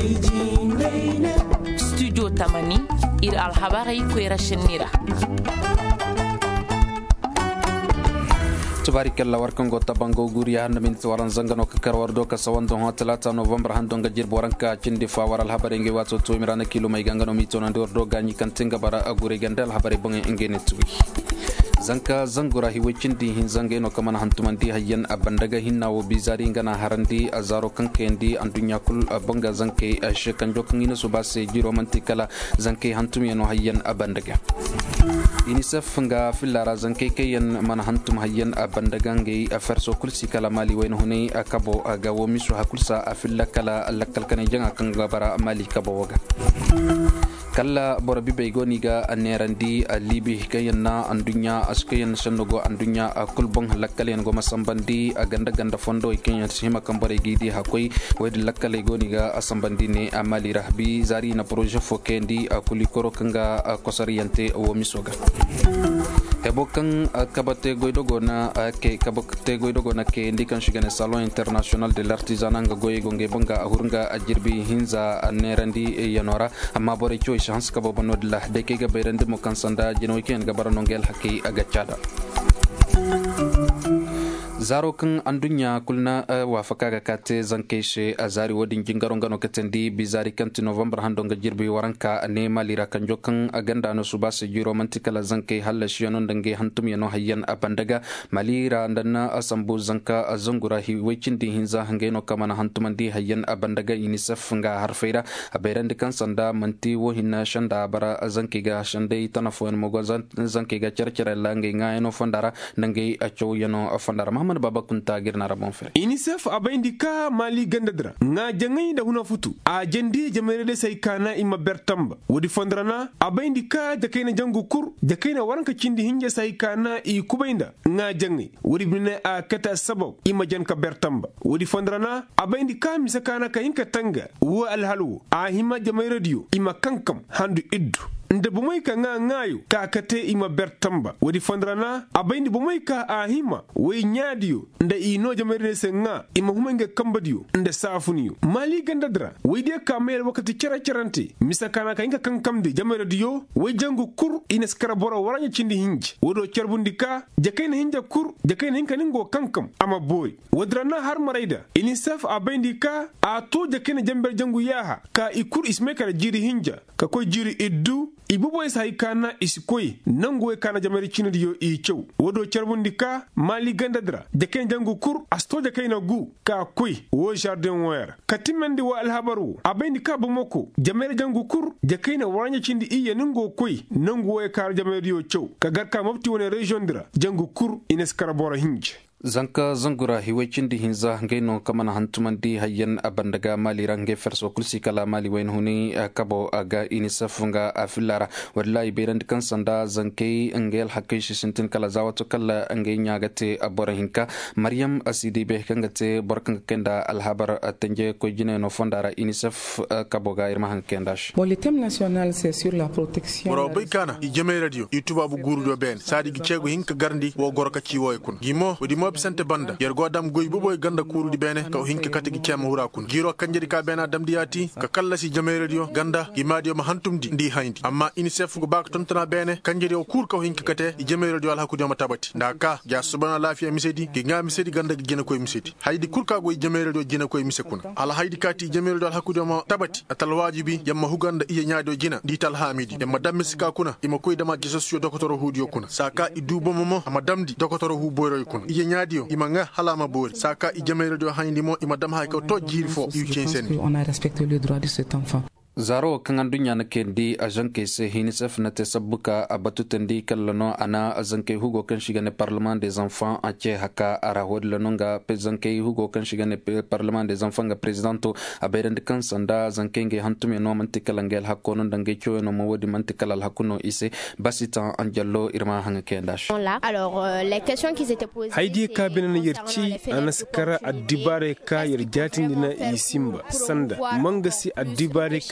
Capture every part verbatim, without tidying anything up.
studio tamani ir alhabari kwera shenira tabarikalla warkan gota bango guriya namin waran zangano ka karwardo ka sawando ha talata november handonga jirbo waranka cindi fa waral habare nge wato to mirana kilo mai gangano mito na do ganyi kan tinga bara agure gandal habare bangi ngene tuwi zanka zangura hiwicindi hin zange no kamana hantumandi hayyan abandaga hinna wo bizari ngana harandi azaro kankendi andunya kul banga zanke shekan jokin ina subase jiro mantikala zanke hantumi no hayyan abandaga unicef nga filara zanke kayan mana hantum hayyan abandaga nge afarso kulsi kala mali wen hune akabo agawo misu hakulsa afilla kala lakal kan janga kan bara mali kabo waga kala borabi beygoni ga anerandi libi kayanna andunya askayan sanogo andunya kulbong lakkalen go masambandi aganda ganda fondo ikenya sima kambare gidi hakoi wed lakkale goni ga asambandi ne amali rahbi zari na projet fokendi akuli koro kanga kosariyante wo misoga ebokan kabate goidogo na ke kabate goidogo na ke indikan shigane salon international de l'artisanat nga goye gonge banga ahurunga ajirbi hinza anerandi yanora amma bore choy chance kabo bonodla de ke ga berende mo kansanda jino ken ga baranongel haki agachada zaro kan andunya kulna wafaka ga kate zankeshe azari wodin jingaro ngano katendi bizari kanti november handonga jirbi waranka ne malira kan jokan aganda no subase jiro mantikala zanke halla shiyonon dange hantum yano hayyan abandaga malira ndanna asambu zanka azungura hi wechindi hinza hangeno kamana hantumandi hayyan abandaga unicef nga harfeira aberende kan sanda manti wo hinna shanda bara zanke ga shande tanafon mogo zanke ga charchara lange ngayno fondara dange acho yano fondara baba kunta girna rabon fer unicef abaindika mali gandadra nga jangai da huna futu a jandi jamerede sai kana ima bertamba wodi fondrana abaindika da kaina jangu kur da kaina waranka cindi hinje sai kana i kubainda nga jangai wodi bine a kata sabab ima janka bertamba wodi fondrana abaindika misakana kayinka tanga wa alhalu a hima jamerediyo ima kankam handu iddu nda bumai ka nga ngayo ka kate ima bertamba wadi fondrana abayndi bumai ka ahima way nyaadiyo nda ino jamarine se nga ima humenge kambadiyo nda safuniyo mali gandadra way de ka mel wakati cara carante misakana ka inga kankamde jamarediyo way jangu kur ina skara bora waranya cindi hinji wodo charbundika jakayna hinja kur jakayna hinka ningo kankam ama boy wadrana har maraida unicef abayndi ka a to jakayna jamber jangu yaha ka ikur ismekara jiri hinja ka koy jiri iddu ibuboy sai kana isikoi nangoy kana jamari chinadiyo i chew wodo charbundika mali gandadra de ken jangu kur asto de kayna gu ka koi wo jardin wer katimendi wa alhabaru abayni ka bumoko jamari jangu kur de kayna waranya chindi iye ningo koi nangoy kar jamari yo chew ka garka mabti wona region dra jangu kur ines karabora hinje zanka zangura hiwecindi hinza ngeno kamana hantumandi hayyan abandaga mali range ferso kulsi kala mali wen huni kabo aga unicef nga afilara wallahi berand kan sanda zanke ngel hakishi sintin kala zawato kala nge nyagate abora hinka maryam asidi be kangate borkan kenda alhabar tanje ko jine no fondara unicef kabo ga irma hankendash bon le thème national c'est sur la protection boro baykana i jeme radio youtube abu guru do ben sadi gi cegu hinka garndi wo gorka ci woy kun gimo wodi sante banda yergo dam goy boboy ganda kurudi bene ka hinka katigi cema hura kun giro kanjedi ka bena damdiyati ka kallasi jame radio ganda gimadio ma hantumdi ndi hayndi amma unicef go bak tontana bene kanjedi o kur ka hinka kate jame radio al hakudi ma tabati ndaka ja subhana lafiya misedi gi nga misedi ganda gi jena koy misedi haydi kur ka go jame radio jena koy misekuna ala haydi kati jame radio al hakudi ma tabati atal wajibi yamma huganda iya nyaado jina di tal hamidi yamma dammisika kuna ima koy dama gisosio dokotoro hudio kuna saka idubo momo ama damdi dokotoro hu boyro kuna iya dio imanga halama bori saka ijamere do hayndi mo imadam hay ko to jiri fo yu chensen on a respecté le droit de cet enfant zaro kan dunya na kendi ajanke se unicef na te sabuka abatutendi kallano ana azanke hugo kan shiga ne parlement des enfants a che haka ara hodla nonga pezanke hugo kan shiga ne parlement des enfants ga presidento aberend kan sanda zankenge hantume no mantikalangel hakono dange cho no mawodi mantikal hakuno ise basita anjallo irma hanga kendash alors euh, les questions qui étaient posées haidi ka benen yerci anaskara adibare ka yerjatindina isimba sanda mangasi adibare ka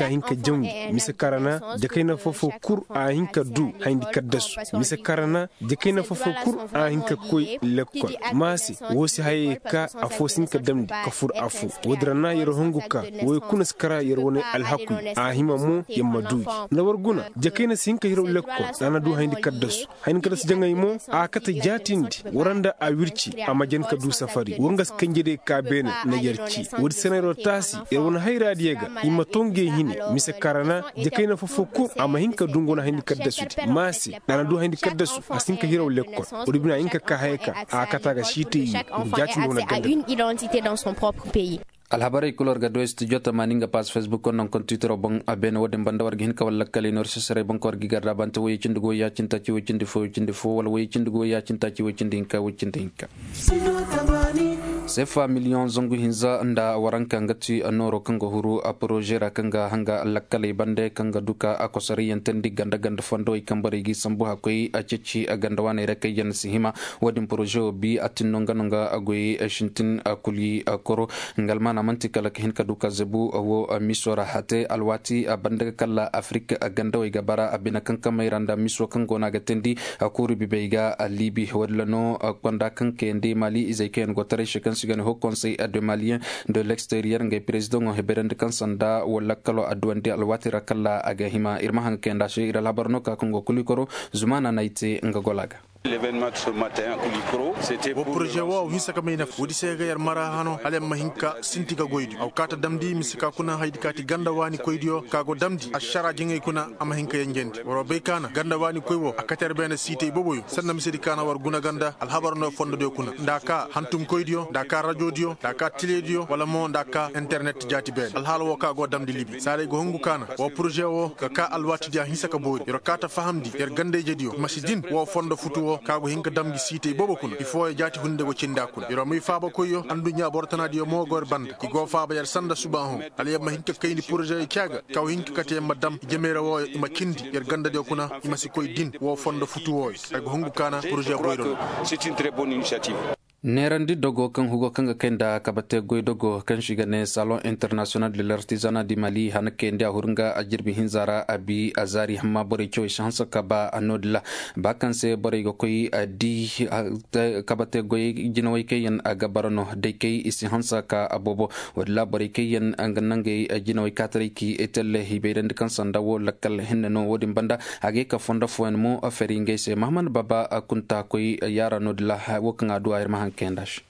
hinka jamu misa karana jakaina fofo kur a hinka du haindi kaddasu misa karana jakaina fofo kur a hinka koy lekkol masi wosi haye ka afosin ka damdi ka fur afu wodrana yero honguka woy kunas kara yero woni alhaqu a hima mo yamma du na warguna jakaina sinka yero lekkol dana du haindi kaddasu haindi kaddasu jangay mo a kata jatindi waranda a wirci a majan ka du safari wongas kanjede ka bene na yarci wodi senero tasi yero wona hayra diega imma tonge hini misa karana jakaina fofo kur ama hinka dungona haindi kaddasu masi dana du haindi kaddasu asinka yero lekkol wodi bina inka ka hayka a kata ga shiti jati wona a une identité dans son propre pays. alhabarai kulor ga do studio tamaninga pas facebook on kon twitter bon aben wode banda wargi hin kawal lakkali nor sesere bon kor gi garda banta woy cindugo ya cinta ci woy cindi fo cindi fo wala woy cindugo ya cinta ci woy cindi hinka woy cindi hinka sefa million zongu hinza nda waranka ngati anoro kanga huru a projera kanga hanga lakkali bande kanga duka akosari yentendi ganda ganda fondo ikambari gi sambu hakoi a ceci a ganda wane rekay yan sihima wadin projet bi atinonga nonga agoy shintin akuli akoro ngalmana mantika lak hin kaduka zebu wo misora hate alwati bande kala afrika ganda way gabara abina kanka mayranda misro kango naga tendi akuri bibeiga libi wadlano kwanda kanke ndi mali izayken gotare shekan sigane ho conseil de malien de l'extérieur ngay président ngo heberende kansanda wala kalo adwandi alwati rakalla agahima irma hankenda she ira labarno ka kongo kulikoro zumana naite ngagolaga. L'événement de ce matin à Koulikoro, c'était pour... Au projet wa wisa ka mayna wodi sega yar mara hano alem mahinka sintiga goydu aw kata damdi misika kuna haydi kati ganda wani koydio kago damdi ashara jingay kuna ama hinka yengendi woro be kana ganda wani koywo akater bena site boboyo sanna misidi kana war guna ganda al habarno fondo de kuna ndaka hantum koydio ndaka radio dio ndaka teledio wala mo ndaka internet jati ben al halo kago damdi libi sare go hongu kana wo projet wo ka alwati dia hisaka boy yoro kata fahamdi yer gande jedio masidin wo fondo futu kago hinka damgi site bobo kun il faut jati hunde go cinda kun yoro mi faaba koyo andu nya bortanadi yo mo gor banda ki go faaba yar sanda subahu ali ma hinka kayni projet kiaga kaw hinka kate madam jemera wo ma kindi yar ganda de kuna ima sikoy din wo fondo futu wo ay go hongu kana projet boyro. C'est une très bonne initiative. Nerandi dogo kan hugo kanga kenda kabate goy dogo kan shigane salon international de l'artisanat di Mali han kende hurunga ajirbi hinzara abi azari hamma bore choy chance kaba anodla bakan se bore go koy di kabate goy jinoy kayen agabarano de kay isi hansa ka abobo wadla bore kayen anganange jinoy katriki etelle hiberend kan sandawo lakal hinno wodim banda age ka fonda foen mo aferinge se mahman baba kunta koy yara nodla wokanga duayr mahan kendash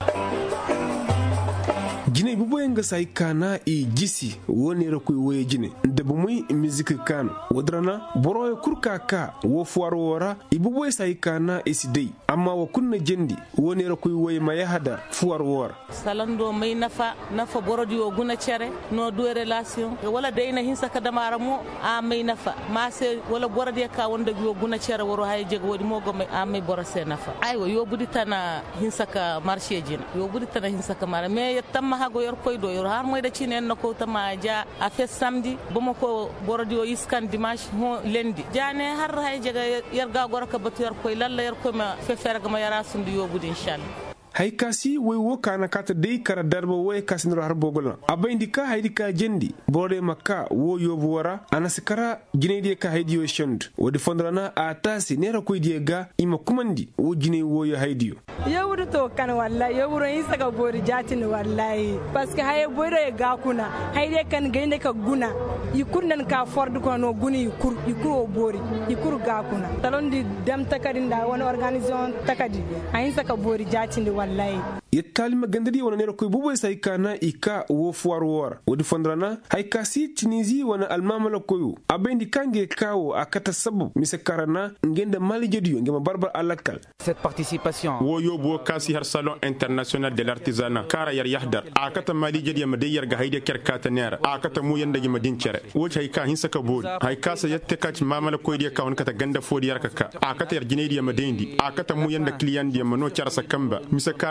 jine bu boyenga say kana e jisi woni rakoy woye jine de bu muy musique kan wodrana boroy kurka ka wo fuar wora ibu boy say kana e sidei amma wa kunna jendi woni rakoy woye ma yahada fuar wora salando may nafa nafa borodi o guna cere no do relation wala deyna hinsa ka damara mo a may nafa ma se wala borodi ka wonda go guna cere woro hay jeg wodi mo go a may borose nafa aywo yo buditana hinsa ka marché jina yo buditana hinsa ka mara me tamma hago yor koydo yor har moyda cinen no ko tama ja a fes samedi bomo ko borodi o iskan dimanche ho lendi jane har hay jega yarga gorka batu yor koy lalla yor ko ma fe ferga ma yara sundu yobudi inshallah hay kasi way wo kana kata dey kara darba way kasinro har bogola abayndi ka haydi ka jendi bode makka wo yobu wara anasikara jinedi ka haydi yo shond wodi fondrana atasi nera koy diega ima kumandi wo jine wo yo haydi yewudu to kan wallahi yewuro isa ka gori jatin wallahi parce que hay boyre ga kuna hayde kan gainde ka guna yikundan ka ford ko no guni yikur yikur bori yikur ga kuna talondi dem takadi nda won organisation takadi ayinsa ka bori jatin wallahi yettalima gandadi wona nero koy buboy say kana ika wo fuar wor wodi fondrana hay kasi tunisi wona almamala koyu abendi kange kawo akata sabu mise karana ngenda mali jodiyo ngema barbar alakal cette participation wo yobo kasi har salon international de l'artisanat kara yar yahdar akata mali jodiyo ma deyar ga hayde kerkata nera akata mu yanda gima dincere wo hay ka hinsa ka bod hay kasa yette kat mamala koyde ka won kata ganda fodi yar kaka akata yar jinedi ma dendi akata mu yanda client di ma no charsa kamba mise kara wala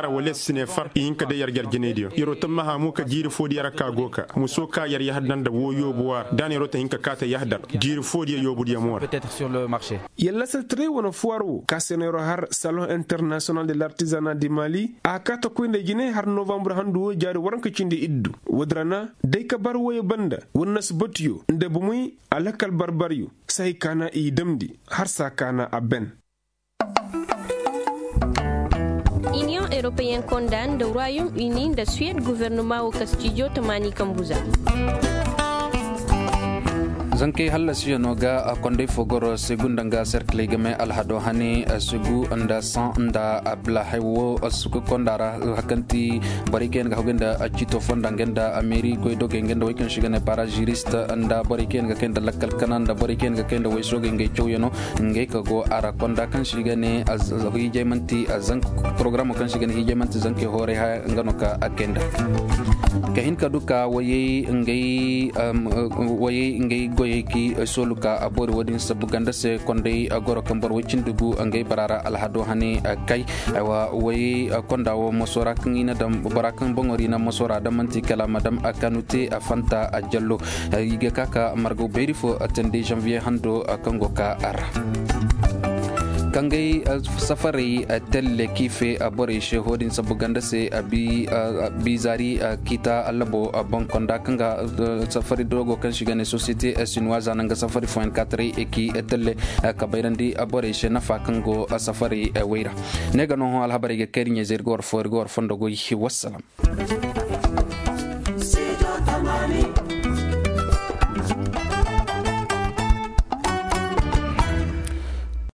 sine far hinka de yar gergenedio yoro tamma ha mu ka jiri fodi yara ka goka muso ka yar yahdan da woyo buwar dan yoro ta hinka kata yahdar jiri fodi yobu dia mor peut-être sur le marché yalla sa tre wona fuaro ka senero har salon international de l'artisanat du Mali a kata ko inde gine har novembre handu jari waranka cindi iddu wodrana day ka bar woyo banda wonnas botiyo nde bumuy alakal barbaryu sai kana i damdi har sa kana aben. Union européenne condamne le Royaume-Uni de Suède gouvernement au Castillo Tamani Kambuza. zanke halla siyo noga konde fogoro segundanga cercle game alhado hani sugu anda san anda abla haywo suku kondara hakanti bariken ga hogenda achito fonda ngenda ameri ko doge ngenda weken shigane para juriste anda bariken ga kenda lakal kananda bariken ga kenda wesoge ngai choyeno ngai ka go ara konda kan shigane az hije manti azan program kan shigane hije manti zanke hore ha ngano ka akenda kahin kaduka waye ngai waye ngai ki soluka abor wadin sabuganda se konde agoro kambor wicin dugu angay barara alhado hani kai wa way konda wo mosora kingina dam barakan bongori na mosora dam manti kala madam akanute afanta ajallo yiga kaka margo berifo attende janvier hando kango ka ara kangay safari telle kife abore shehodin sabuganda se abi bizari kita alabo bankonda kanga safari dogo kan shigane société chinoise nanga safari point quatre eki telle kabayrandi abore she nafa kango safari weira nega no alhabari ge kerinye zergor for gor fondogo wassalam.